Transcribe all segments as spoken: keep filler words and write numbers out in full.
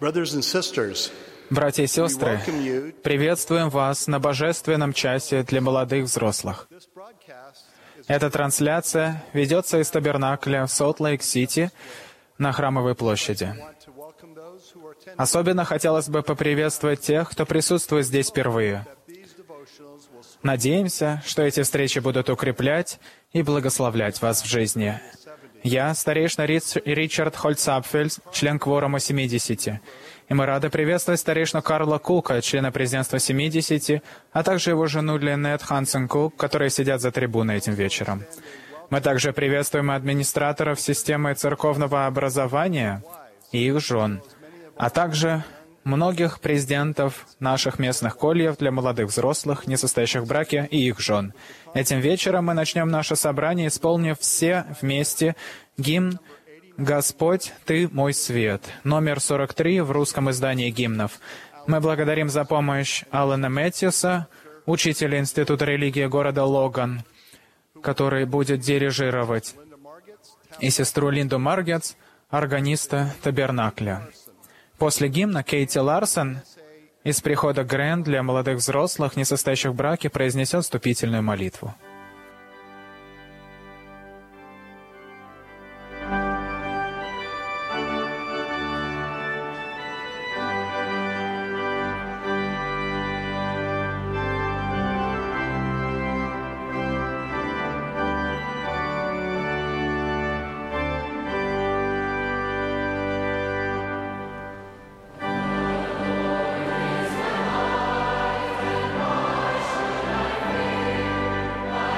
Братья и сестры, приветствуем вас на Божественном часе для молодых взрослых. Эта трансляция ведется из табернакля в Солт-Лейк-Сити на Храмовой площади. Особенно хотелось бы поприветствовать тех, кто присутствует здесь впервые. Надеемся, что эти встречи будут укреплять и благословлять вас в жизни. Я, старейшина Рич... Ричард Хольцапфельд, член кворума семидесяти. И мы рады приветствовать старейшину Карла Кука, члена президентства семидесяти, а также его жену Линет Хансен Кук, которые сидят за трибуной этим вечером. Мы также приветствуем администраторов системы церковного образования и их жен, а также многих президентов наших местных кольев для молодых взрослых, не состоящих в браке, и их жен. Этим вечером мы начнем наше собрание, исполнив все вместе гимн «Господь, Ты мой свет», номер сорок три в русском издании гимнов. Мы благодарим за помощь Алана Мэтьюса, учителя Института религии города Логан, который будет дирижировать, и сестру Линду Маргетс, органиста табернакля. После гимна Кейти Ларсон из прихода Грэнд для молодых взрослых, не состоящих в браке, произнесет вступительную молитву. Thank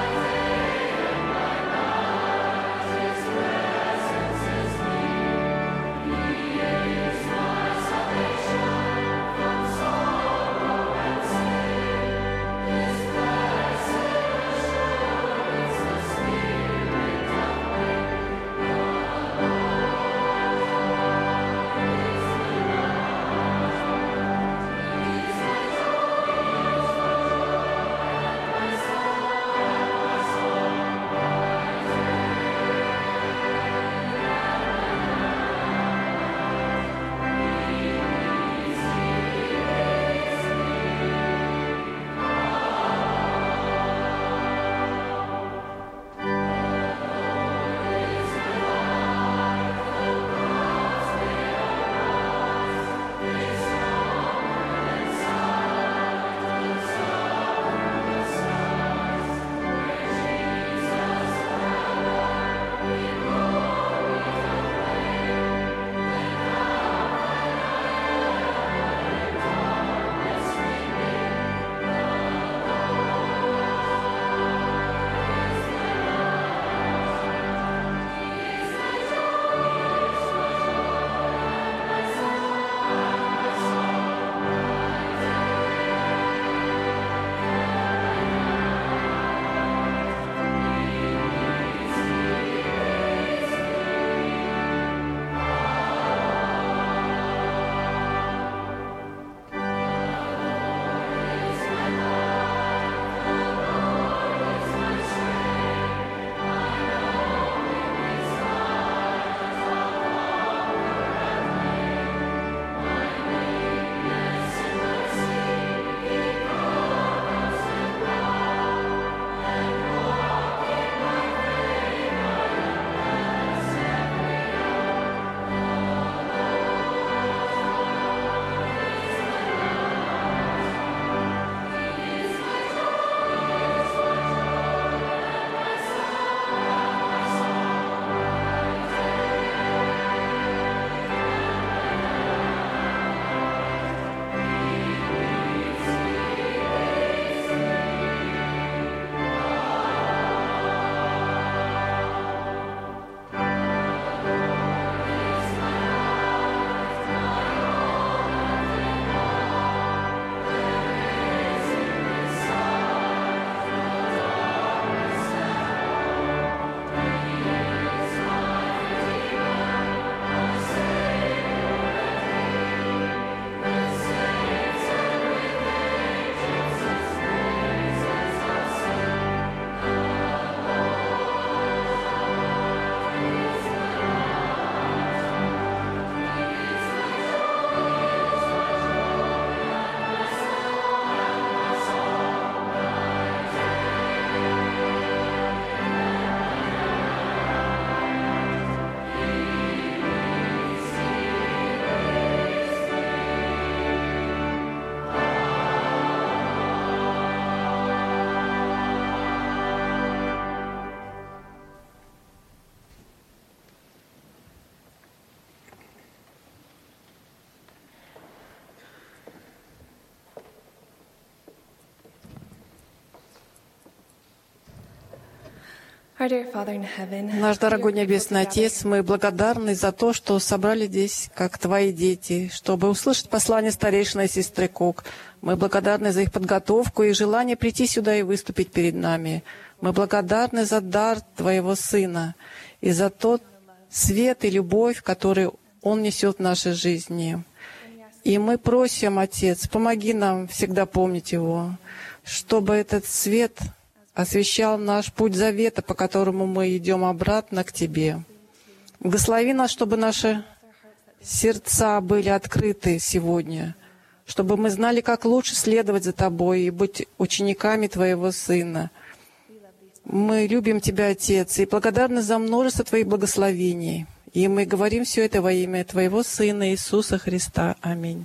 Our dear Father in heaven, Наш дорогой Небесный Отец, мы благодарны за то, что собрали здесь, как Твои дети, чтобы услышать послание старейшины сестры Кук. Мы благодарны за их подготовку и желание прийти сюда и выступить перед нами. Мы благодарны за дар Твоего Сына и за тот свет и любовь, который Он несет в нашей жизни. И мы просим, Отец, помоги нам всегда помнить Его, чтобы этот свет освещал наш путь завета, по которому мы идем обратно к Тебе. Благослови нас, чтобы наши сердца были открыты сегодня, чтобы мы знали, как лучше следовать за Тобой и быть учениками Твоего Сына. Мы любим Тебя, Отец, и благодарны за множество Твоих благословений. И мы говорим все это во имя Твоего Сына Иисуса Христа. Аминь.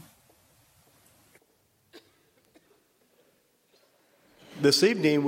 Этим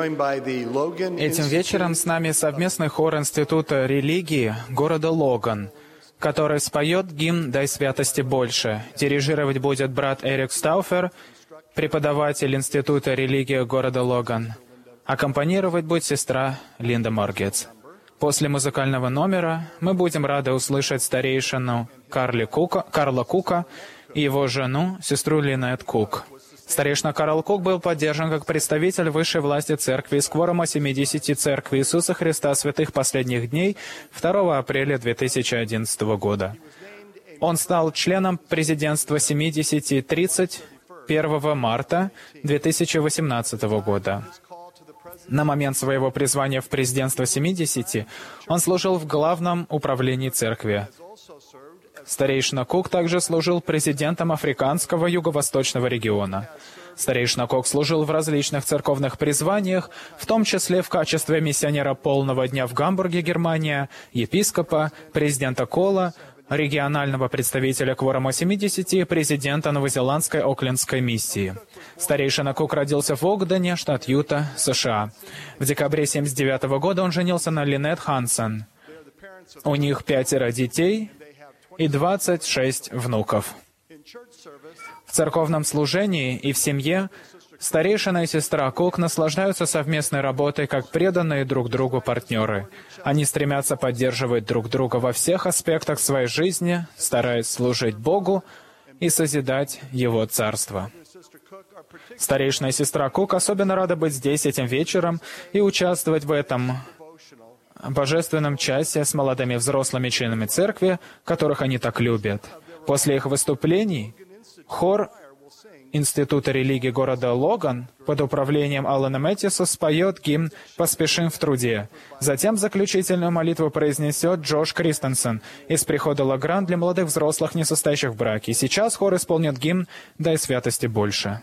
вечером с нами совместный хор Института религии города Логан, который споет гимн «Дай святости больше». Дирижировать будет брат Эрик Стауфер, преподаватель Института религии города Логан. Аккомпанировать будет сестра Линда Моргетс. После музыкального номера мы будем рады услышать старейшину Карли Кука, Карла Кука и его жену, сестру Линет Кук. Старейшина Карл Кук был поддержан как представитель высшей власти церкви из кворума семидесяти Церкви Иисуса Христа Святых Последних Дней второго апреля две тысячи одиннадцатого года. Он стал членом президентства семидесяти тридцать первого марта две тысячи восемнадцатого года. На момент своего призвания в президентство семидесяти он служил в главном управлении церкви. Старейшина Кук также служил президентом Африканского юго-восточного региона. Старейшина Кук служил в различных церковных призваниях, в том числе в качестве миссионера полного дня в Гамбурге, Германия, епископа, президента Кола, регионального представителя кворума семидесяти и президента новозеландской Оклендской миссии. Старейшина Кук родился в Огдене, штат Юта, США. В декабре тысяча девятьсот семьдесят девятого года он женился на Линет Хансен. У них пятеро детей и двадцать шесть внуков. В церковном служении и в семье старейшина и сестра Кук наслаждаются совместной работой как преданные друг другу партнеры. Они стремятся поддерживать друг друга во всех аспектах своей жизни, стараясь служить Богу и созидать Его Царство. Старейшина и сестра Кук особенно рада быть здесь этим вечером и участвовать в этом божественном часе с молодыми взрослыми членами церкви, которых они так любят. После их выступлений хор Института религии города Логан под управлением Алана Мэттиса споет гимн «Поспешим в труде». Затем заключительную молитву произнесет Джош Кристенсен из прихода Лагран для молодых взрослых, не состоящих в браке. И сейчас хор исполнит гимн «Дай святости больше».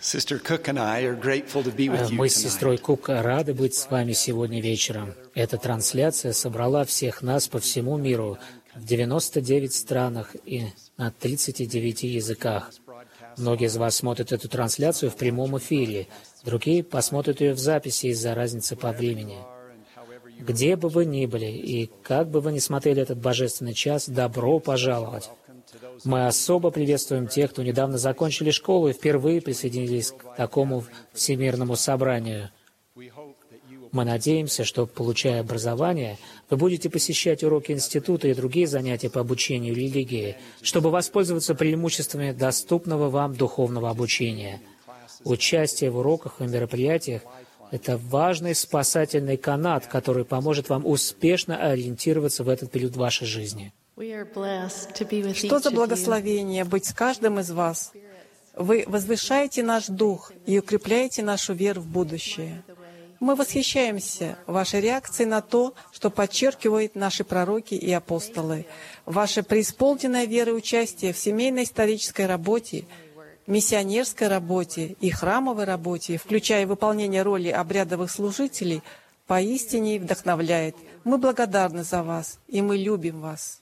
Мы с сестрой Кук рады быть с вами сегодня вечером. Эта трансляция собрала всех нас по всему миру в девяноста девяти странах и на тридцати девяти языках. Многие из вас смотрят эту трансляцию в прямом эфире, другие посмотрят ее в записи из-за разницы по времени. Где бы вы ни были и как бы вы ни смотрели этот божественный час, добро пожаловать! Мы особо приветствуем тех, кто недавно закончили школу и впервые присоединились к такому всемирному собранию. Мы надеемся, что, получая образование, вы будете посещать уроки института и другие занятия по обучению религии, чтобы воспользоваться преимуществами доступного вам духовного обучения. Участие в уроках и мероприятиях — это важный спасательный канат, который поможет вам успешно ориентироваться в этот период вашей жизни. Что за благословение быть с каждым из вас! Вы возвышаете наш дух и укрепляете нашу веру в будущее. Мы восхищаемся вашей реакцией на то, что подчеркивают наши пророки и апостолы, ваше преисполненное веры участие в семейной исторической работе, миссионерской работе и храмовой работе, включая выполнение роли обрядовых служителей, поистине вдохновляет. Мы благодарны за вас, и мы любим вас.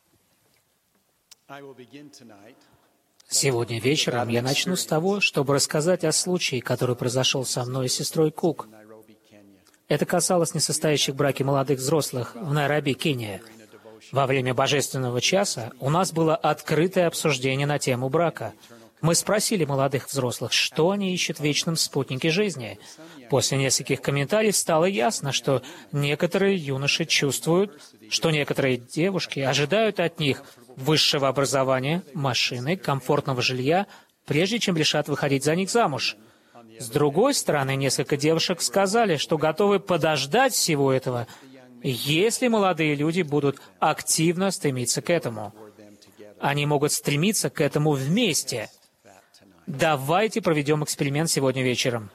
Сегодня вечером я начну с того, чтобы рассказать о случае, который произошел со мной и сестрой Кук. Это касалось несостоящих в браке молодых взрослых в Найроби, Кения. Во время божественного часа у нас было открытое обсуждение на тему брака. Мы спросили молодых взрослых, что они ищут в вечном спутнике жизни. После нескольких комментариев стало ясно, что некоторые юноши чувствуют, что некоторые девушки ожидают от них высшего образования, машины, комфортного жилья, прежде чем решат выходить за них замуж. С другой стороны, несколько девушек сказали, что готовы подождать всего этого, если молодые люди будут активно стремиться к этому. Они могут стремиться к этому вместе. Давайте проведем эксперимент сегодня вечером.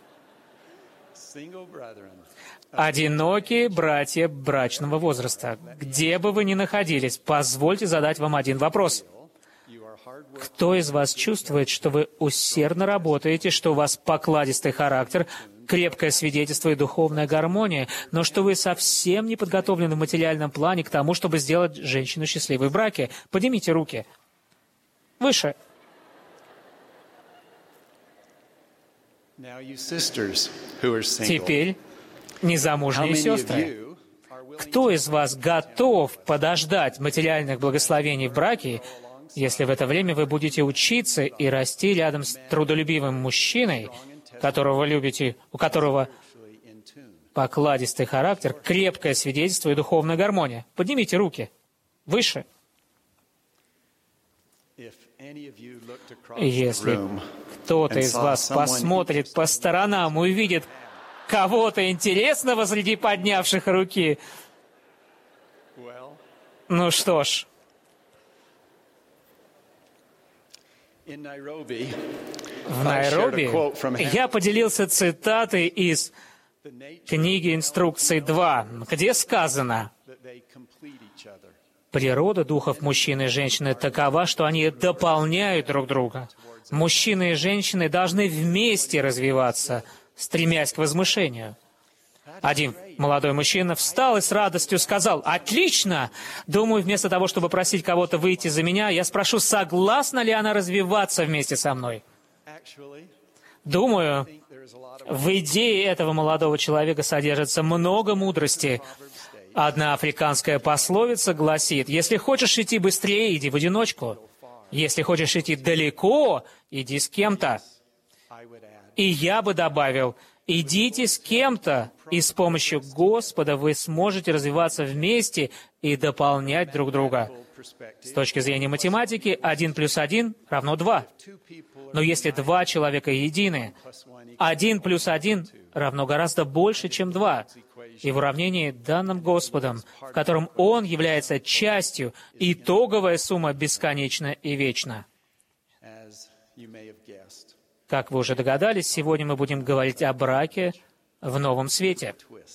Одинокие братья брачного возраста, где бы вы ни находились, позвольте задать вам один вопрос. Кто из вас чувствует, что вы усердно работаете, что у вас покладистый характер, крепкое свидетельство и духовная гармония, но что вы совсем не подготовлены в материальном плане к тому, чтобы сделать женщину счастливой в браке? Поднимите руки. Выше. Теперь, незамужние сестры, кто из вас готов подождать материальных благословений в браке, если в это время вы будете учиться и расти рядом с трудолюбивым мужчиной, которого вы любите, у которого покладистый характер, крепкое свидетельство и духовная гармония? Поднимите руки. Выше. Если кто-то из вас посмотрит по сторонам и увидит кого-то интересного среди поднявших руки, ну что ж, в Найроби я поделился цитатой из книги «Инструкций два», где сказано: «Природа духов мужчины и женщины такова, что они дополняют друг друга. Мужчины и женщины должны вместе развиваться, стремясь к возвышению». Один молодой мужчина встал и с радостью сказал: «Отлично! Думаю, вместо того, чтобы просить кого-то выйти за меня, я спрошу, согласна ли она развиваться вместе со мной». Думаю, в идее этого молодого человека содержится много мудрости. Одна африканская пословица гласит: «Если хочешь идти быстрее, иди в одиночку. Если хочешь идти далеко, иди с кем-то». И я бы добавил: идите с кем-то, и с помощью Господа вы сможете развиваться вместе и дополнять друг друга. С точки зрения математики, один плюс один равно два. Но если два человека едины, один плюс один равно гораздо больше, чем два. И в уравнении, данном Господом, в котором Он является частью, итоговая сумма бесконечна и вечна. Как вы уже догадались, сегодня мы будем говорить о браке в новом свете.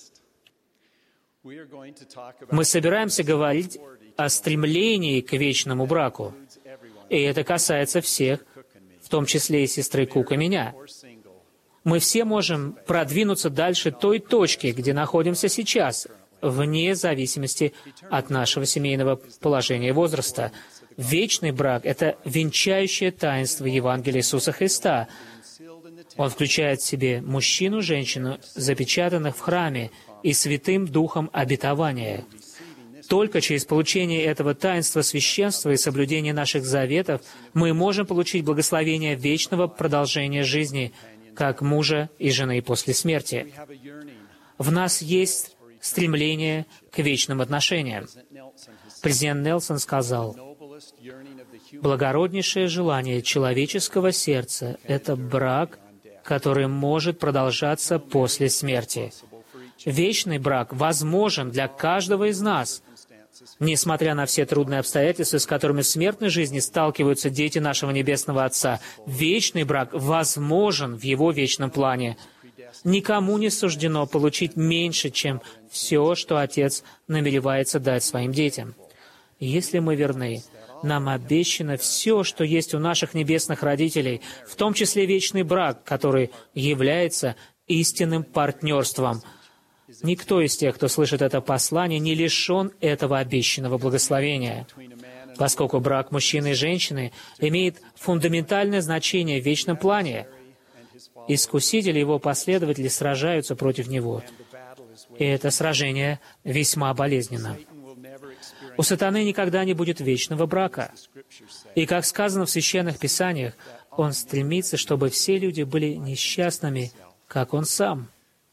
Мы собираемся говорить о стремлении к вечному браку. И это касается всех, в том числе и сестры Кук и меня. Мы все можем продвинуться дальше той точки, где находимся сейчас, вне зависимости от нашего семейного положения и возраста. Вечный брак — это венчающее таинство Евангелия Иисуса Христа. Он включает в себе мужчину, женщину, запечатанных в храме и Святым Духом обетования. Только через получение этого таинства священства и соблюдение наших заветов мы можем получить благословение вечного продолжения жизни, как мужа и жены после смерти. В нас есть стремление к вечным отношениям. Президент Нельсон сказал: «Благороднейшее желание человеческого сердца — это брак, который может продолжаться после смерти». Вечный брак возможен для каждого из нас, несмотря на все трудные обстоятельства, с которыми в смертной жизни сталкиваются дети нашего Небесного Отца. Вечный брак возможен в Его вечном плане. Никому не суждено получить меньше, чем все, что Отец намеревается дать своим детям. Если мы верны, нам обещано все, что есть у наших небесных родителей, в том числе вечный брак, который является истинным партнерством. Никто из тех, кто слышит это послание, не лишен этого обещанного благословения. Поскольку брак мужчины и женщины имеет фундаментальное значение в вечном плане, искуситель и его последователи сражаются против него. И это сражение весьма болезненно. У сатаны никогда не будет вечного брака. И, как сказано в Священных Писаниях, он стремится, чтобы все люди были несчастными, как он сам.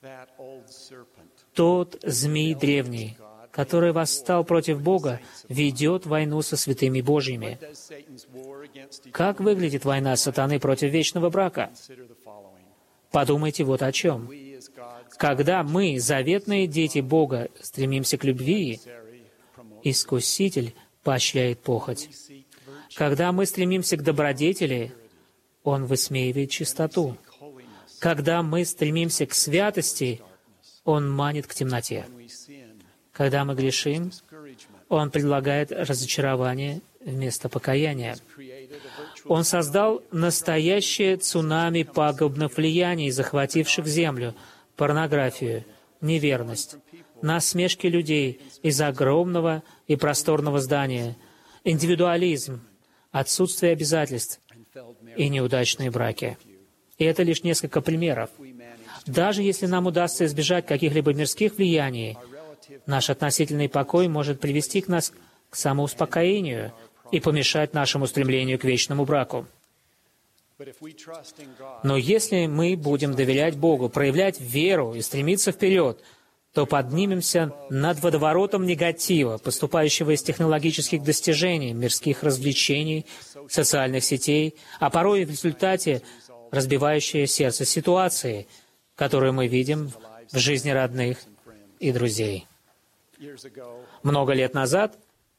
Тот змей древний, который восстал против Бога, ведет войну со святыми Божьими. Как выглядит война сатаны против вечного брака? Подумайте вот о чем. Когда мы, заветные дети Бога, стремимся к любви, Искуситель поощряет похоть. Когда мы стремимся к добродетели, он высмеивает чистоту. Когда мы стремимся к святости, он манит к темноте. Когда мы грешим, он предлагает разочарование вместо покаяния. Он создал настоящее цунами пагубных влияний, захвативших землю, порнографию, неверность, насмешки людей из огромного и просторного здания, индивидуализм, отсутствие обязательств и неудачные браки. И это лишь несколько примеров. Даже если нам удастся избежать каких-либо мирских влияний, наш относительный покой может привести к нас к самоуспокоению и помешать нашему стремлению к вечному браку. Но если мы будем доверять Богу, проявлять веру и стремиться вперед, то поднимемся над водоворотом негатива, поступающего из технологических достижений, мирских развлечений, социальных сетей, а порой в результате разбивающее сердце ситуации, которую мы видим в жизни родных и друзей. Много лет назад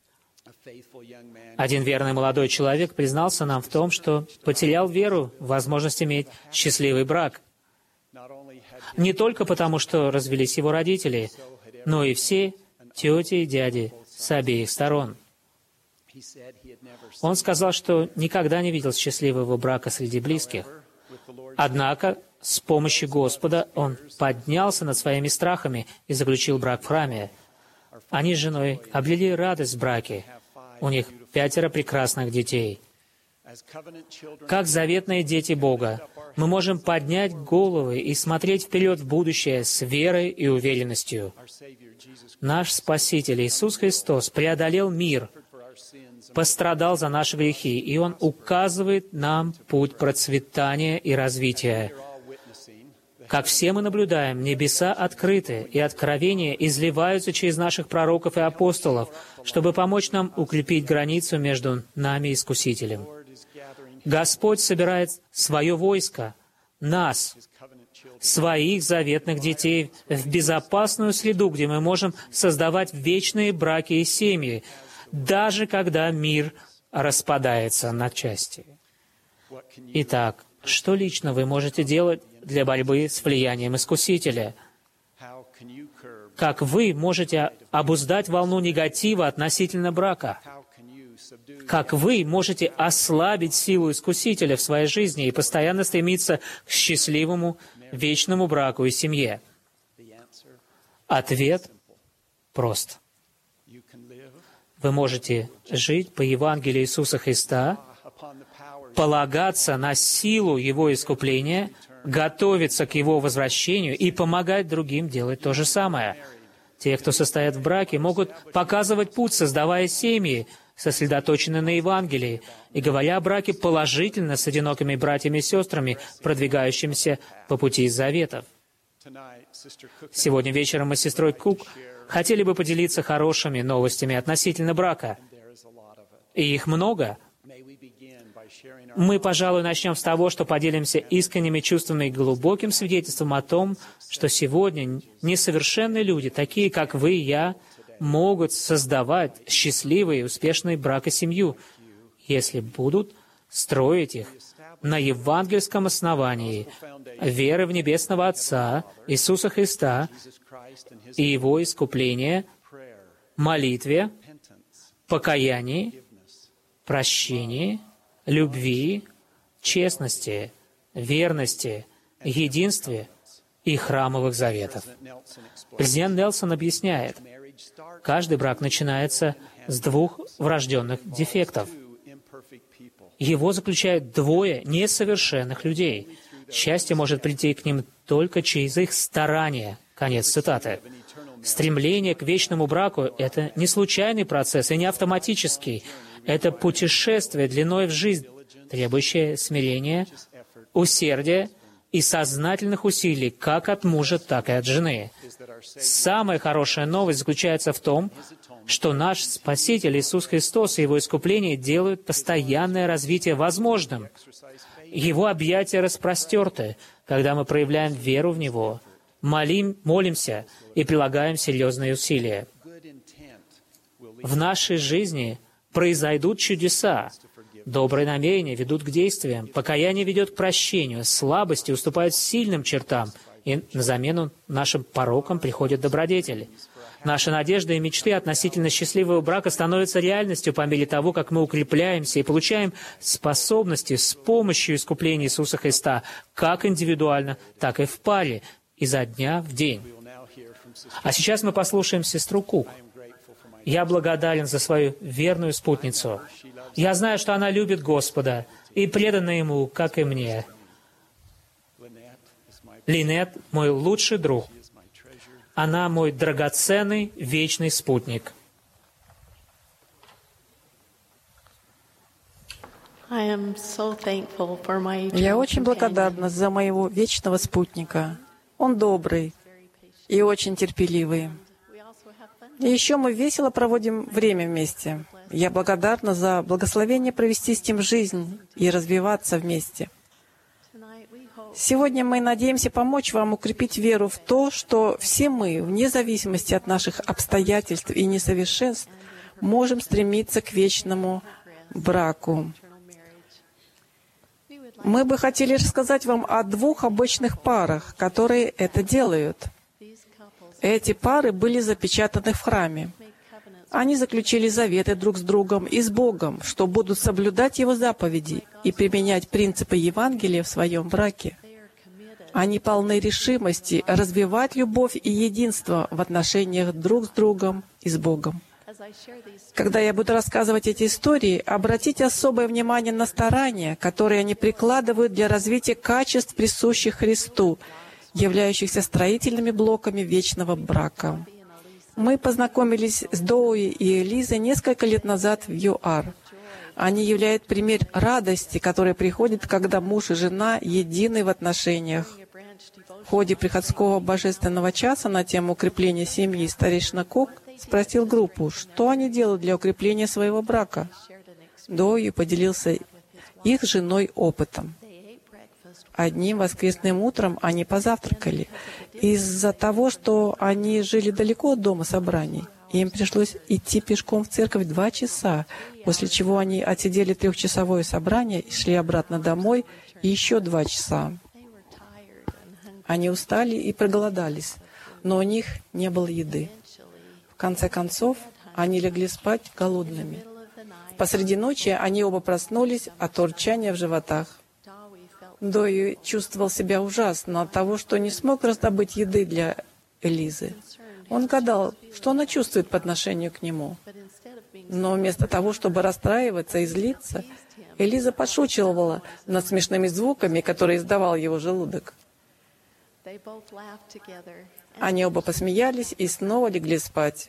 один верный молодой человек признался нам в том, что потерял веру в возможность иметь счастливый брак. Не только потому, что развелись его родители, но и все тети и дяди с обеих сторон. Он сказал, что никогда не видел счастливого брака среди близких. Однако, с помощью Господа он поднялся над своими страхами и заключил брак в храме. Они с женой обрели радость в браке. У них пятеро прекрасных детей. Как заветные дети Бога, мы можем поднять головы и смотреть вперед в будущее с верой и уверенностью. Наш Спаситель Иисус Христос преодолел мир, пострадал за наши грехи, и Он указывает нам путь процветания и развития. Как все мы наблюдаем, небеса открыты, и откровения изливаются через наших пророков и апостолов, чтобы помочь нам укрепить границу между нами и Искусителем. Господь собирает свое войско, нас, своих заветных детей, в безопасную среду, где мы можем создавать вечные браки и семьи, даже когда мир распадается на части. Итак, что лично вы можете делать для борьбы с влиянием Искусителя? Как вы можете обуздать волну негатива относительно брака? Как вы можете ослабить силу Искусителя в своей жизни и постоянно стремиться к счастливому вечному браку и семье? Ответ прост. Вы можете жить по Евангелию Иисуса Христа, полагаться на силу Его искупления, готовиться к Его возвращению и помогать другим делать то же самое. Те, кто состоят в браке, могут показывать путь, создавая семьи, сосредоточенные на Евангелии, и говоря о браке положительно с одинокими братьями и сестрами, продвигающимися по пути заветов. Сегодня вечером мы с сестрой Кук хотели бы поделиться хорошими новостями относительно брака. И их много. Мы, пожалуй, начнем с того, что поделимся искренними чувствами и глубоким свидетельством о том, что сегодня несовершенные люди, такие как вы и я, могут создавать счастливый и успешный брак и семью, если будут строить их на евангельском основании веры в Небесного Отца, Иисуса Христа и Его искупление, молитве, покаянии, прощении, любви, честности, верности, единстве и храмовых заветов. Президент Нельсон объясняет, каждый брак начинается с двух врожденных дефектов. Его заключают двое несовершенных людей. Счастье может прийти к ним только через их старания. Конец цитаты. Стремление к вечному браку — это не случайный процесс и не автоматический. Это путешествие длиной в жизнь, требующее смирения, усердия и сознательных усилий как от мужа, так и от жены. Самая хорошая новость заключается в том, что наш Спаситель Иисус Христос и Его искупление делают постоянное развитие возможным. Его объятия распростерты, когда мы проявляем веру в Него, молим, молимся и прилагаем серьезные усилия. В нашей жизни произойдут чудеса. Добрые намерения ведут к действиям, покаяние ведет к прощению, слабости уступают сильным чертам, и на замену нашим порокам приходят добродетели. Наши надежды и мечты относительно счастливого брака становятся реальностью по мере того, как мы укрепляемся и получаем способности с помощью искупления Иисуса Христа, как индивидуально, так и в паре, изо дня в день. А сейчас мы послушаем сестру Кук. Я благодарен за свою верную спутницу. Я знаю, что она любит Господа и предана Ему, как и мне. Линет — мой лучший друг. Она мой драгоценный вечный спутник. Я очень благодарна за моего вечного спутника. Он добрый и очень терпеливый. И еще мы весело проводим время вместе. Я благодарна за благословение провести с ним жизнь и развиваться вместе. Сегодня мы надеемся помочь вам укрепить веру в то, что все мы, вне зависимости от наших обстоятельств и несовершенств, можем стремиться к вечному браку. Мы бы хотели рассказать вам о двух обычных парах, которые это делают. Эти пары были запечатаны в храме. Они заключили заветы друг с другом и с Богом, что будут соблюдать Его заповеди и применять принципы Евангелия в своем браке. Они полны решимости развивать любовь и единство в отношениях друг с другом и с Богом. Когда я буду рассказывать эти истории, обратите особое внимание на старания, которые они прикладывают для развития качеств, присущих Христу, являющихся строительными блоками вечного брака. Мы познакомились с Доуи и Элизой несколько лет назад в ЮАР. Они являют пример радости, которая приходит, когда муж и жена едины в отношениях. В ходе приходского божественного часа на тему укрепления семьи старейшина Кук спросил группу, что они делают для укрепления своего брака. Доуи поделился их с женой опытом. Одним воскресным утром они позавтракали. Из-за того, что они жили далеко от дома собраний, им пришлось идти пешком в церковь два часа, после чего они отсидели трехчасовое собрание и шли обратно домой и еще два часа. Они устали и проголодались, но у них не было еды. В конце концов, они легли спать голодными. Посреди ночи они оба проснулись от урчания в животах. Дои чувствовал себя ужасно от того, что не смог раздобыть еды для Элизы. Он гадал, что она чувствует по отношению к нему. Но вместо того, чтобы расстраиваться и злиться, Элиза подшучивала над смешными звуками, которые издавал его желудок. Они оба посмеялись и снова легли спать.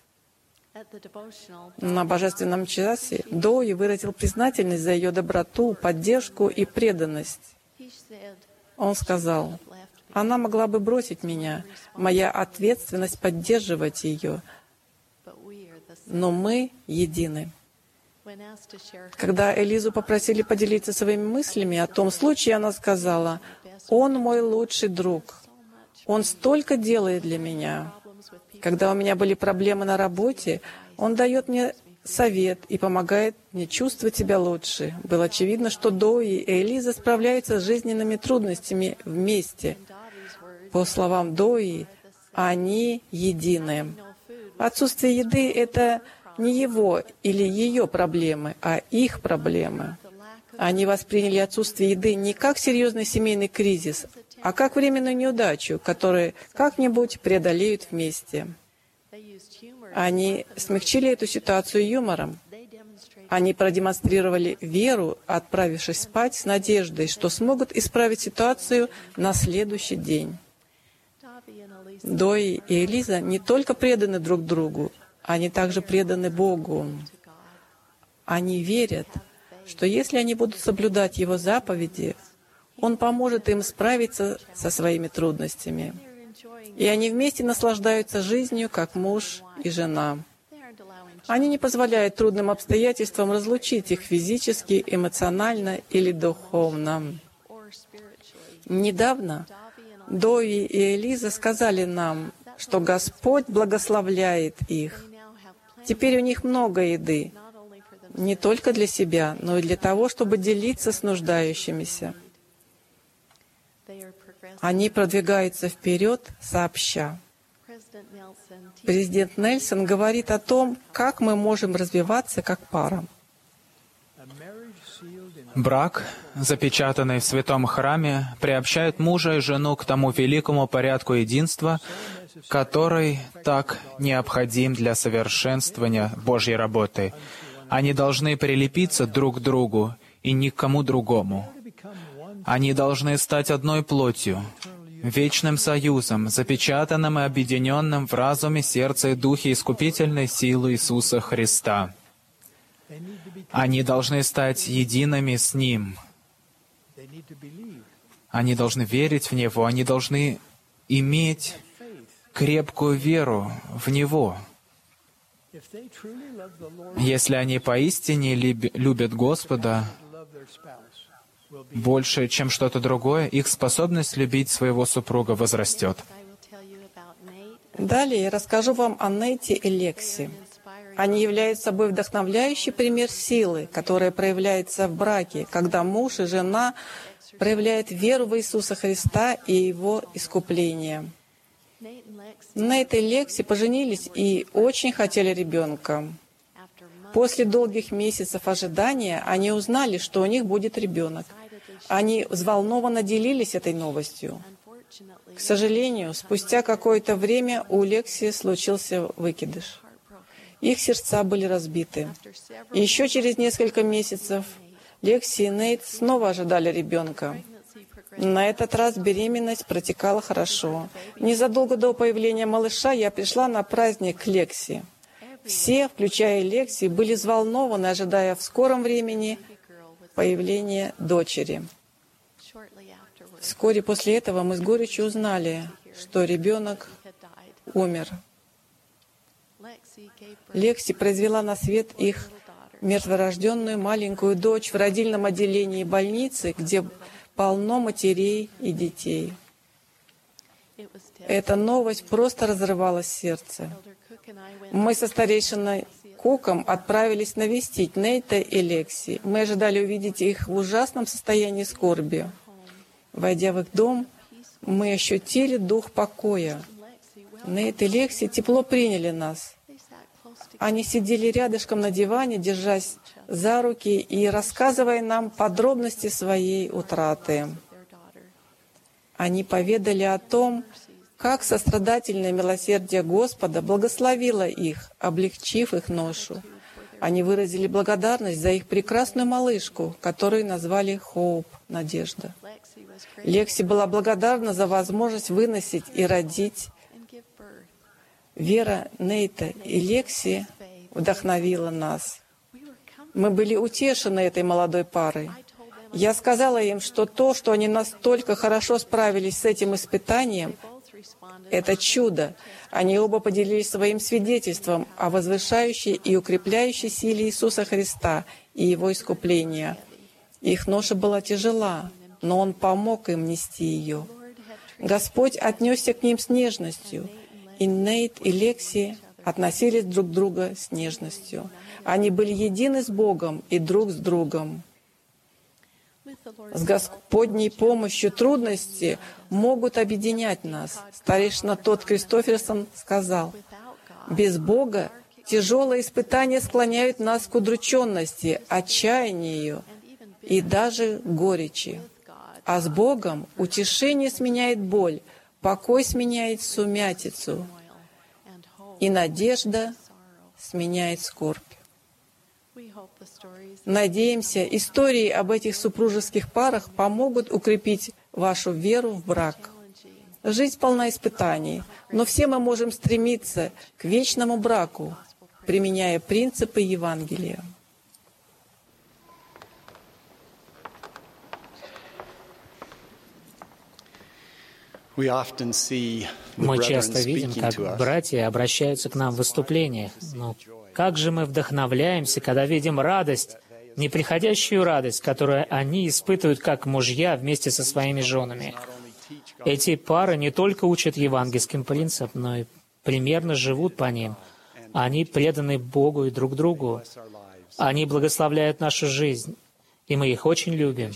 На божественном часе Дои выразил признательность за ее доброту, поддержку и преданность. Он сказал: «Она могла бы бросить меня. Моя ответственность поддерживать ее. Но мы едины». Когда Элизу попросили поделиться своими мыслями о том случае, она сказала: «Он мой лучший друг. Он столько делает для меня. Когда у меня были проблемы на работе, он дает мне совет и помогает мне чувствовать себя лучше». Было очевидно, что Дои и Элиза справляются с жизненными трудностями вместе. По словам Дои, они едины. Отсутствие еды — это не его или ее проблемы, а их проблемы. Они восприняли отсутствие еды не как серьезный семейный кризис, а как временную неудачу, которую как-нибудь преодолеют вместе. Они смягчили эту ситуацию юмором. Они продемонстрировали веру, отправившись спать с надеждой, что смогут исправить ситуацию на следующий день. Дои и Элиза не только преданы друг другу, они также преданы Богу. Они верят, что если они будут соблюдать Его заповеди, Он поможет им справиться со своими трудностями. И они вместе наслаждаются жизнью, как муж и жена. Они не позволяют трудным обстоятельствам разлучить их физически, эмоционально или духовно. Недавно Дои и Элиза сказали нам, что Господь благословляет их. Теперь у них много еды, не только для себя, но и для того, чтобы делиться с нуждающимися. Они продвигаются вперед сообща. Президент Нельсон говорит о том, как мы можем развиваться как пара. Брак, запечатанный в святом храме, приобщает мужа и жену к тому великому порядку единства, который так необходим для совершенствования Божьей работы. Они должны прилепиться друг к другу и ни к кому другому. Они должны стать одной плотью, вечным союзом, запечатанным и объединенным в разуме, сердце и духе искупительной силы Иисуса Христа. Они должны стать едиными с Ним. Они должны верить в Него, они должны иметь крепкую веру в Него. Если они поистине любят Господа больше, чем что-то другое, их способность любить своего супруга возрастет. Далее я расскажу вам о Нейте и Лекси. Они являются собой вдохновляющий пример силы, которая проявляется в браке, когда муж и жена проявляют веру в Иисуса Христа и Его искупление. Нейт и Лекси поженились и очень хотели ребенка. После долгих месяцев ожидания они узнали, что у них будет ребенок. Они взволнованно делились этой новостью. К сожалению, спустя какое-то время у Лекси случился выкидыш. Их сердца были разбиты. И еще через несколько месяцев Лекси и Нейт снова ожидали ребенка. На этот раз беременность протекала хорошо. Незадолго до появления малыша я пришла на праздник к Лекси. Все, включая Лекси, были взволнованы, ожидая в скором времени появления дочери. Вскоре после этого мы с горечью узнали, что ребенок умер. Лекси произвела на свет их мертворожденную маленькую дочь в родильном отделении больницы, где полно матерей и детей. Эта новость просто разрывала сердце. Мы со старейшиной Куком отправились навестить Нейта и Лекси. Мы ожидали увидеть их в ужасном состоянии скорби. Войдя в их дом, мы ощутили дух покоя. Нейт и Лекси тепло приняли нас. Они сидели рядышком на диване, держась за руки и рассказывая нам подробности своей утраты. Они поведали о том, как сострадательное милосердие Господа благословило их, облегчив их ношу. Они выразили благодарность за их прекрасную малышку, которую назвали Хоуп, Надежда. Лекси была благодарна за возможность выносить и родить. Вера Нейта и Лекси вдохновила нас. Мы были утешены этой молодой парой. Я сказала им, что то, что они настолько хорошо справились с этим испытанием, это чудо. Они оба поделились своим свидетельством о возвышающей и укрепляющей силе Иисуса Христа и Его искупления. Их ноша была тяжела, но Он помог им нести ее. Господь отнесся к ним с нежностью, и Нейт и Лекси относились друг к другу с нежностью. Они были едины с Богом и друг с другом. С Господней помощью трудности могут объединять нас. Старейшина Тодд Кристоферсон сказал: «Без Бога тяжелые испытания склоняют нас к удрученности, отчаянию и даже горечи. А с Богом утешение сменяет боль, покой сменяет сумятицу, и надежда сменяет скорбь». Надеемся, истории об этих супружеских парах помогут укрепить вашу веру в брак. Жизнь полна испытаний, но все мы можем стремиться к вечному браку, применяя принципы Евангелия. Мы часто видим, как братья обращаются к нам в выступлениях. Но как же мы вдохновляемся, когда видим радость, неприходящую радость, которую они испытывают как мужья вместе со своими женами. Эти пары не только учат евангельским принципам, но и примерно живут по ним. Они преданы Богу и друг другу. Они благословляют нашу жизнь, и мы их очень любим.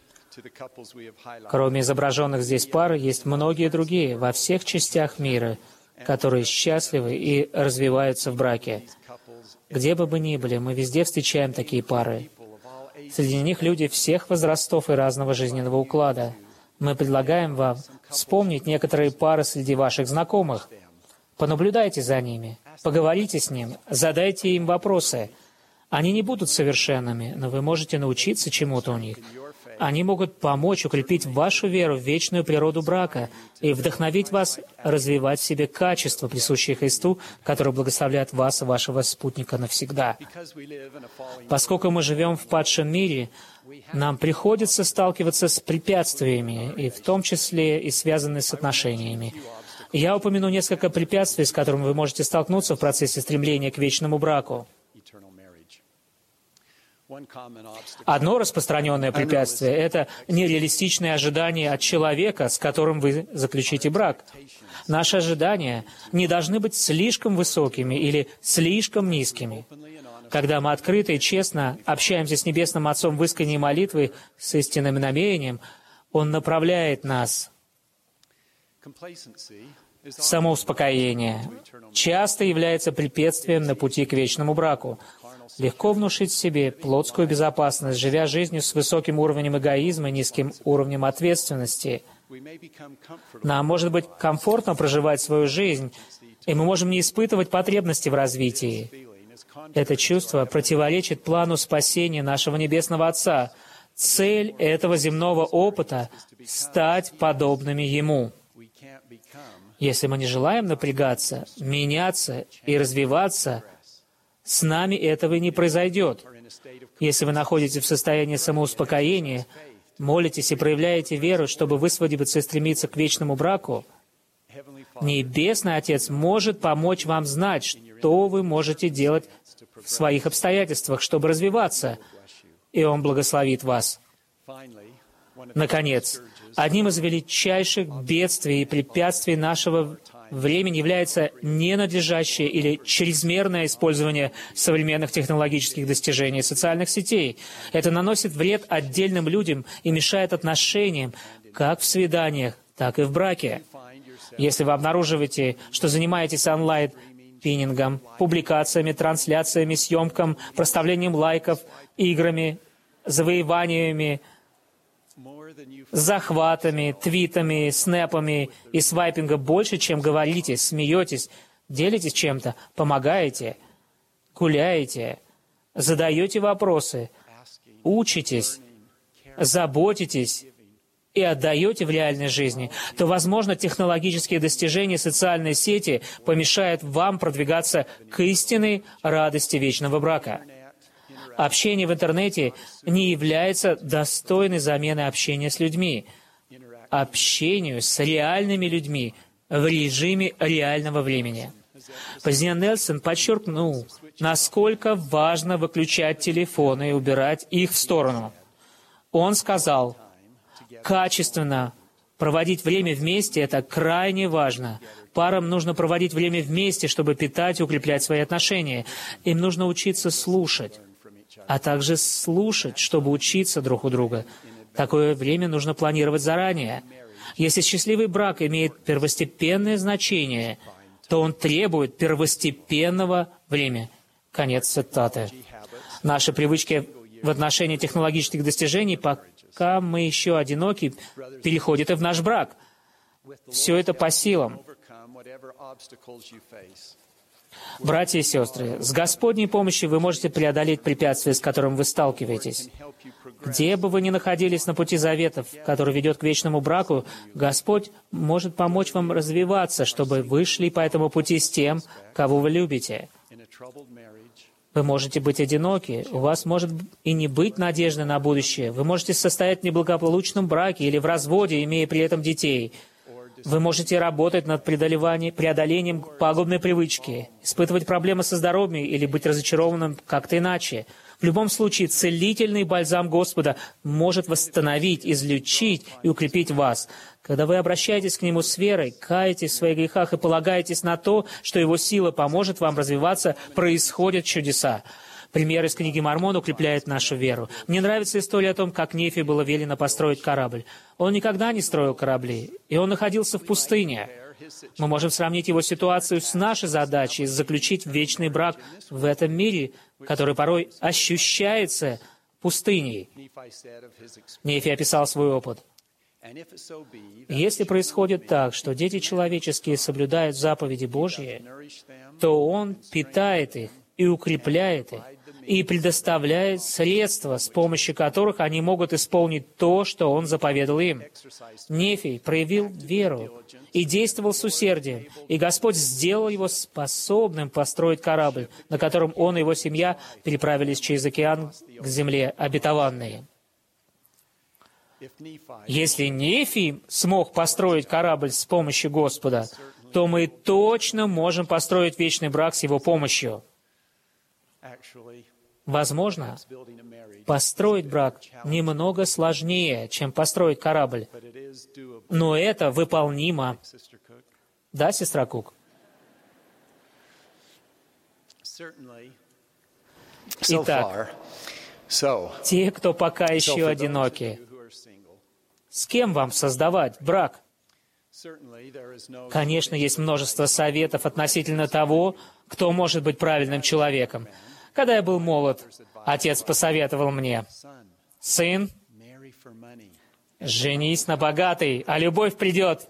Кроме изображенных здесь пар, есть многие другие во всех частях мира, которые счастливы и развиваются в браке. Где бы мы ни были, мы везде встречаем такие пары. Среди них люди всех возрастов и разного жизненного уклада. Мы предлагаем вам вспомнить некоторые пары среди ваших знакомых. Понаблюдайте за ними, поговорите с ним, задайте им вопросы. Они не будут совершенными, но вы можете научиться чему-то у них. Они могут помочь укрепить вашу веру в вечную природу брака и вдохновить вас развивать в себе качества, присущие Христу, которые благословляют вас и вашего спутника навсегда. Поскольку мы живем в падшем мире, нам приходится сталкиваться с препятствиями, и в том числе и связанные с отношениями. Я упомяну несколько препятствий, с которыми вы можете столкнуться в процессе стремления к вечному браку. Одно распространенное препятствие — это нереалистичные ожидания от человека, с которым вы заключите брак. Наши ожидания не должны быть слишком высокими или слишком низкими. Когда мы открыто и честно общаемся с Небесным Отцом в искренней молитве с истинным намерением, Он направляет нас. Самоуспокоение часто является препятствием на пути к вечному браку. Легко внушить себе плотскую безопасность, живя жизнью с высоким уровнем эгоизма и низким уровнем ответственности. Нам может быть комфортно проживать свою жизнь, и мы можем не испытывать потребности в развитии. Это чувство противоречит плану спасения нашего Небесного Отца. Цель этого земного опыта — стать подобными Ему. Если мы не желаем напрягаться, меняться и развиваться, с нами этого и не произойдет. Если вы находитесь в состоянии самоуспокоения, молитесь и проявляете веру, чтобы высвободиться и стремиться к вечному браку, Небесный Отец может помочь вам знать, что вы можете делать в своих обстоятельствах, чтобы развиваться, и Он благословит вас. Наконец, одним из величайших бедствий и препятствий нашего времени является ненадлежащее или чрезмерное использование современных технологических достижений и социальных сетей. Это наносит вред отдельным людям и мешает отношениям, как в свиданиях, так и в браке. Если вы обнаруживаете, что занимаетесь онлайн-пинингом, публикациями, трансляциями, съемком, проставлением лайков, играми, завоеваниями захватами, твитами, снэпами и свайпинга больше, чем говорите, смеетесь, делитесь чем-то, помогаете, гуляете, задаете вопросы, учитесь, заботитесь и отдаете в реальной жизни, то, возможно, технологические достижения социальной сети помешают вам продвигаться к истинной радости вечного брака. Общение в интернете не является достойной заменой общения с людьми. Общению с реальными людьми в режиме реального времени. Президент Нельсон подчеркнул, насколько важно выключать телефоны и убирать их в сторону. Он сказал, качественно проводить время вместе – это крайне важно. Парам нужно проводить время вместе, чтобы питать и укреплять свои отношения. Им нужно учиться слушать, а также слушать, чтобы учиться друг у друга. Такое время нужно планировать заранее. Если счастливый брак имеет первостепенное значение, то он требует первостепенного времени. Конец цитаты. Наши привычки в отношении технологических достижений, пока мы еще одиноки, переходят и в наш брак. Все это по силам. Братья и сестры, с Господней помощью вы можете преодолеть препятствия, с которым вы сталкиваетесь. Где бы вы ни находились на пути заветов, который ведет к вечному браку, Господь может помочь вам развиваться, чтобы вы шли по этому пути с тем, кого вы любите. Вы можете быть одиноки, у вас может и не быть надежды на будущее. Вы можете состоять в неблагополучном браке или в разводе, имея при этом детей. Вы можете работать над преодолеванием, преодолением пагубной привычки, испытывать проблемы со здоровьем или быть разочарованным как-то иначе. В любом случае, целительный бальзам Господа может восстановить, излечить и укрепить вас. Когда вы обращаетесь к Нему с верой, каетесь в своих грехах и полагаетесь на то, что Его сила поможет вам развиваться, происходят чудеса. Пример из книги Мормон укрепляет нашу веру. Мне нравится история о том, как Нефи было велено построить корабль. Он никогда не строил корабли, и он находился в пустыне. Мы можем сравнить его ситуацию с нашей задачей заключить вечный брак в этом мире, который порой ощущается пустыней. Нефи описал свой опыт. Если происходит так, что дети человеческие соблюдают заповеди Божьи, то Он питает их и укрепляет их, и предоставляет средства, с помощью которых они могут исполнить то, что Он заповедал им. Нефий проявил веру и действовал с усердием, и Господь сделал его способным построить корабль, на котором он и его семья переправились через океан к земле обетованной. Если Нефий смог построить корабль с помощью Господа, то мы точно можем построить вечный брак с Его помощью. Возможно, построить брак немного сложнее, чем построить корабль, но это выполнимо. Да, сестра Кук? Итак, те, кто пока еще одиноки, с кем вам создавать брак? Конечно, есть множество советов относительно того, кто может быть правильным человеком. Когда я был молод, отец посоветовал мне: «Сын, женись на богатой, а любовь придет».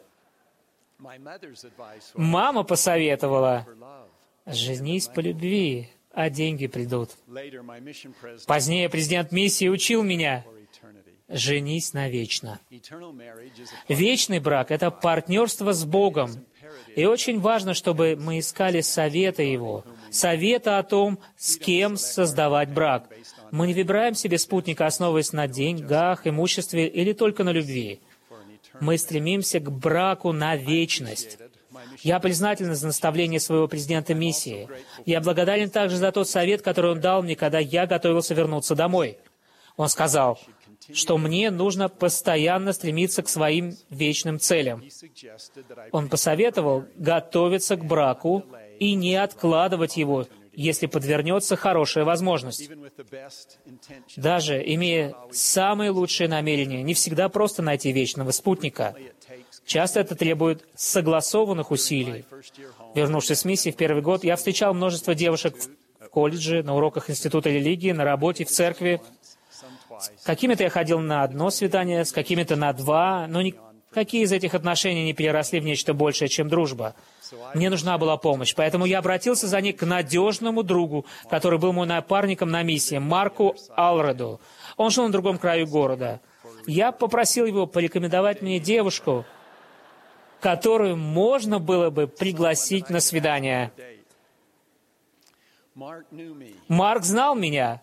Мама посоветовала: «Женись по любви, а деньги придут». Позднее президент миссии учил меня: «Женись навечно». Вечный брак — это партнерство с Богом. И очень важно, чтобы мы искали совета Его, совета о том, с кем создавать брак. Мы не выбираем себе спутника, основываясь на деньгах, имуществе или только на любви. Мы стремимся к браку на вечность. Я признателен за наставление своего президента миссии. Я благодарен также за тот совет, который он дал мне, когда я готовился вернуться домой. Он сказал, что мне нужно постоянно стремиться к своим вечным целям. Он посоветовал готовиться к браку и не откладывать его, если подвернется хорошая возможность. Даже имея самые лучшие намерения, не всегда просто найти вечного спутника. Часто это требует согласованных усилий. Вернувшись с миссии в первый год, я встречал множество девушек в колледже, на уроках Института религии, на работе, в церкви. С какими-то я ходил на одно свидание, с какими-то на два, но никакие из этих отношений не переросли в нечто большее, чем дружба. Мне нужна была помощь, поэтому я обратился за ней к надежному другу, который был мой напарником на миссии, Марку Алреду. Он жил на другом краю города. Я попросил его порекомендовать мне девушку, которую можно было бы пригласить на свидание. Марк знал меня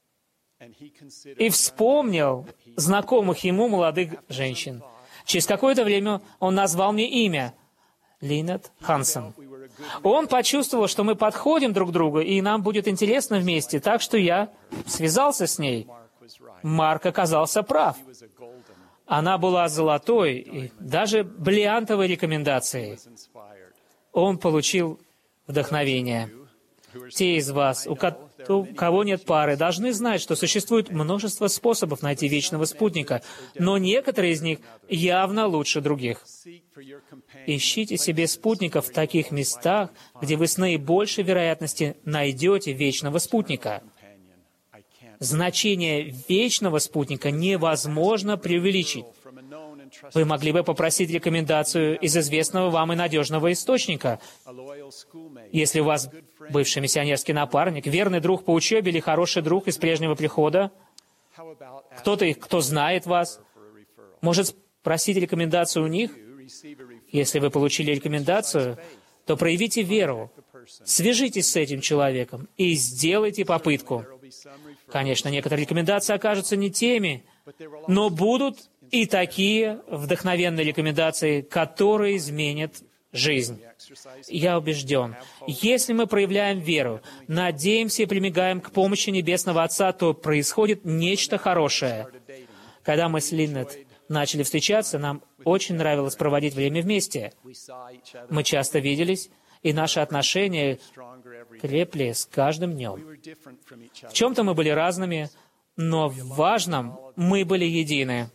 и вспомнил знакомых ему молодых женщин. Через какое-то время он назвал мне имя — Линет Хансен. Он почувствовал, что мы подходим друг к другу, и нам будет интересно вместе, так что я связался с ней. Марк оказался прав. Она была золотой и даже бриллиантовой рекомендацией. Он получил вдохновение. Те из вас, у кого нет пары, должны знать, что существует множество способов найти вечного спутника, но некоторые из них явно лучше других. Ищите себе спутников в таких местах, где вы с наибольшей вероятностью найдете вечного спутника. Значение вечного спутника невозможно преувеличить. Вы могли бы попросить рекомендацию из известного вам и надежного источника. Если у вас бывший миссионерский напарник, верный друг по учебе или хороший друг из прежнего прихода, кто-то, кто знает вас, может просить рекомендацию у них. Если вы получили рекомендацию, то проявите веру, свяжитесь с этим человеком и сделайте попытку. Конечно, некоторые рекомендации окажутся не теми, но будут и такие вдохновенные рекомендации, которые изменят жизнь. Я убежден, если мы проявляем веру, надеемся и прибегаем к помощи Небесного Отца, то происходит нечто хорошее. Когда мы с Линнет начали встречаться, нам очень нравилось проводить время вместе. Мы часто виделись, и наши отношения крепли с каждым днем. В чем-то мы были разными, но в важном мы были едины.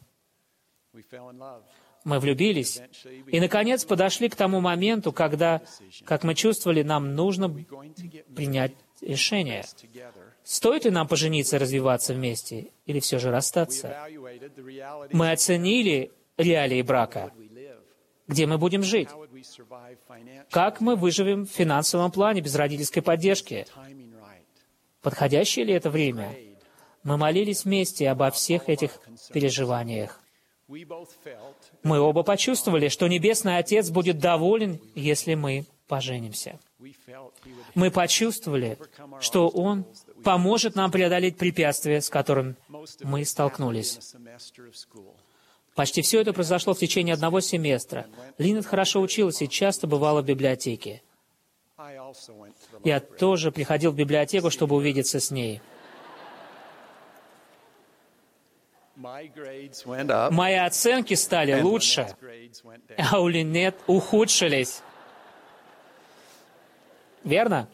Мы влюбились, и, наконец, подошли к тому моменту, когда, как мы чувствовали, нам нужно принять решение. Стоит ли нам пожениться и развиваться вместе, или все же расстаться? Мы оценили реалии брака, где мы будем жить, как мы выживем в финансовом плане без родительской поддержки. Подходящее ли это время? Мы молились вместе обо всех этих переживаниях. Мы оба почувствовали, что Небесный Отец будет доволен, если мы поженимся. Мы почувствовали, что Он поможет нам преодолеть препятствия, с которыми мы столкнулись. Почти все это произошло в течение одного семестра. Линнет хорошо училась и часто бывала в библиотеке. Я тоже приходил в библиотеку, чтобы увидеться с ней. Мои оценки стали лучше, а у Линнет ухудшились. Верно?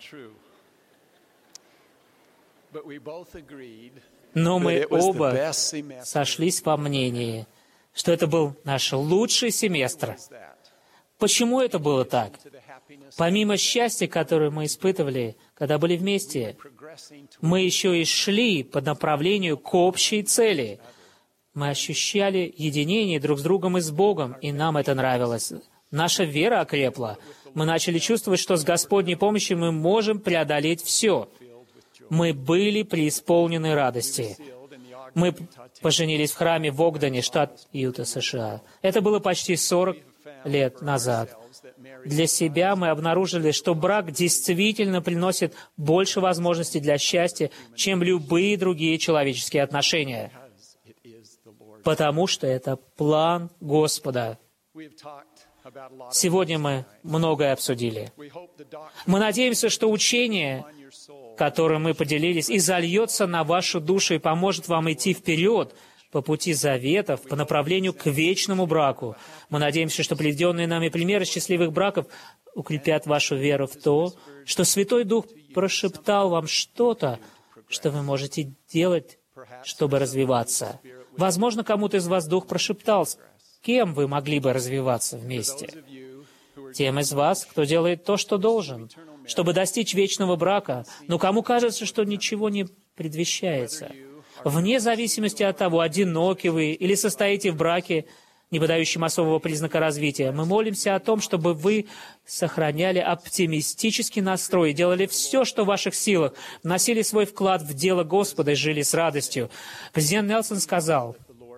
Но мы оба сошлись во мнении, что это был наш лучший семестр. Почему это было так? Помимо счастья, которое мы испытывали, когда были вместе, мы еще и шли по направлению к общей цели. Мы ощущали единение друг с другом и с Богом, и нам это нравилось. Наша вера окрепла. Мы начали чувствовать, что с Господней помощью мы можем преодолеть все. Мы были преисполнены радости. Мы поженились в храме в Огдене, штат Юта, США. Это было почти сорок лет назад. Для себя мы обнаружили, что брак действительно приносит больше возможностей для счастья, чем любые другие человеческие отношения, потому что это план Господа. Сегодня мы многое обсудили. Мы надеемся, что учение, которым мы поделились, изольется на вашу душу и поможет вам идти вперед по пути заветов, по направлению к вечному браку. Мы надеемся, что приведенные нами примеры счастливых браков укрепят вашу веру в то, что Святой Дух прошептал вам что-то, что вы можете делать, чтобы развиваться. Возможно, кому-то из вас Дух прошептал, с кем вы могли бы развиваться вместе. Тем из вас, кто делает то, что должен, чтобы достичь вечного брака, но кому кажется, что ничего не предвещается. вне зависимости от того, одиноки вы или состоите в браке, не подающем особого признака развития. Мы молимся о том, чтобы вы сохраняли оптимистический настрой, делали все, что в ваших силах, вносили свой вклад в дело Господа и жили с радостью. Президент Нельсон сказал: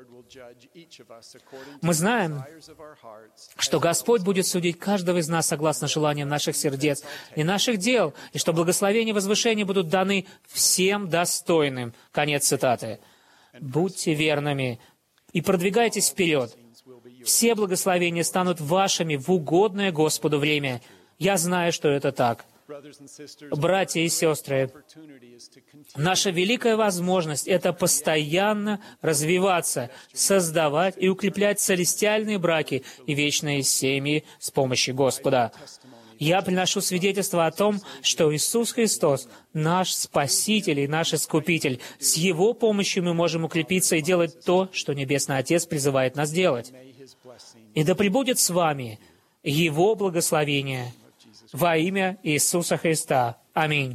«Мы знаем, что Господь будет судить каждого из нас согласно желаниям наших сердец и наших дел, и что благословение и возвышение будут даны всем достойным». Конец цитаты. Будьте верными и продвигайтесь вперед. Все благословения станут вашими в угодное Господу время. Я знаю, что это так. Братья и сестры, наша великая возможность — это постоянно развиваться, создавать и укреплять целестиальные браки и вечные семьи с помощью Господа. Я приношу свидетельство о том, что Иисус Христос — наш Спаситель и наш Искупитель. С Его помощью мы можем укрепиться и делать то, что Небесный Отец призывает нас делать. И да пребудет с вами Его благословение во имя Иисуса Христа. Аминь.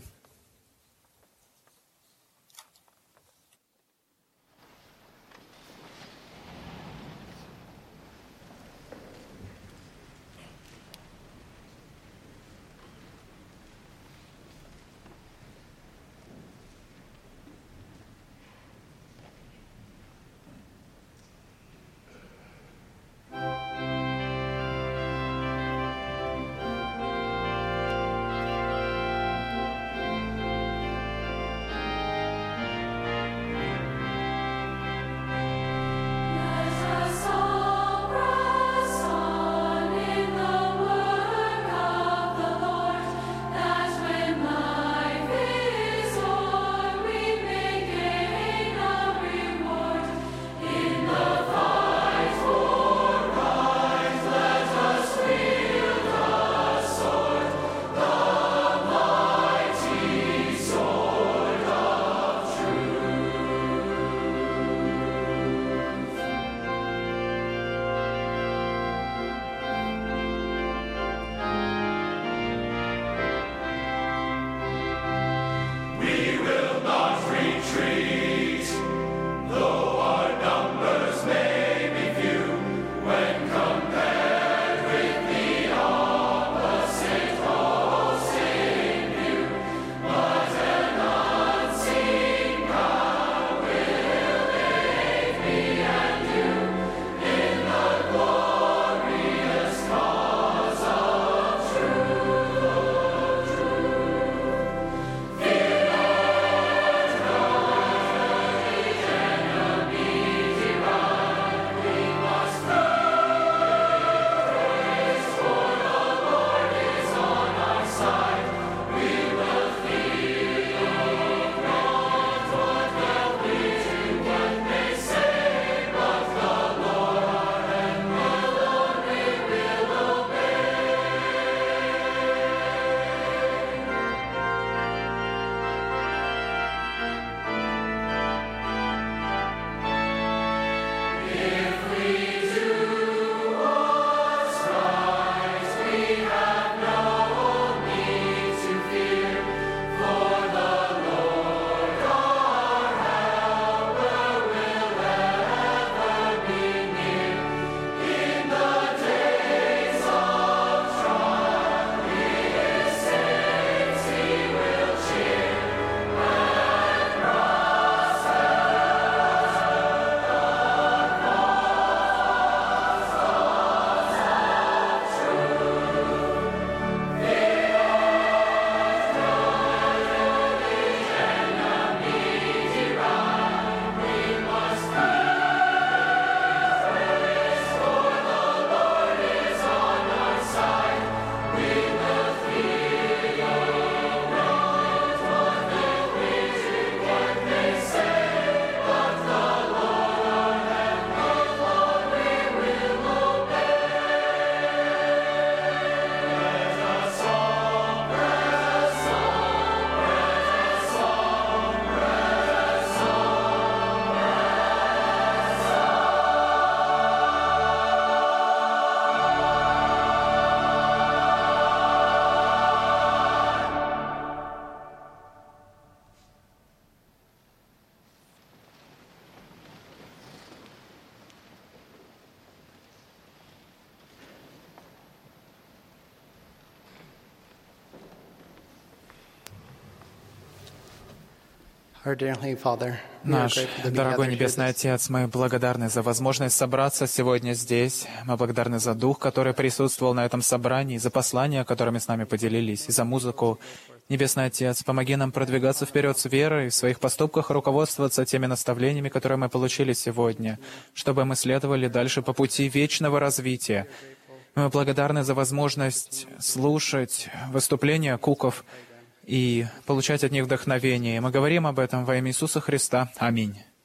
Наш дорогой Небесный Отец, мы благодарны за возможность собраться сегодня здесь. Мы благодарны за Дух, который присутствовал на этом собрании, за послания, которыми с нами поделились, и за музыку. Небесный Отец, помоги нам продвигаться вперед с верой, в своих поступках руководствоваться теми наставлениями, которые мы получили сегодня, чтобы мы следовали дальше по пути вечного развития. Мы благодарны за возможность слушать выступления куков и получать от них вдохновение. Мы говорим об этом во имя Иисуса Христа. Аминь.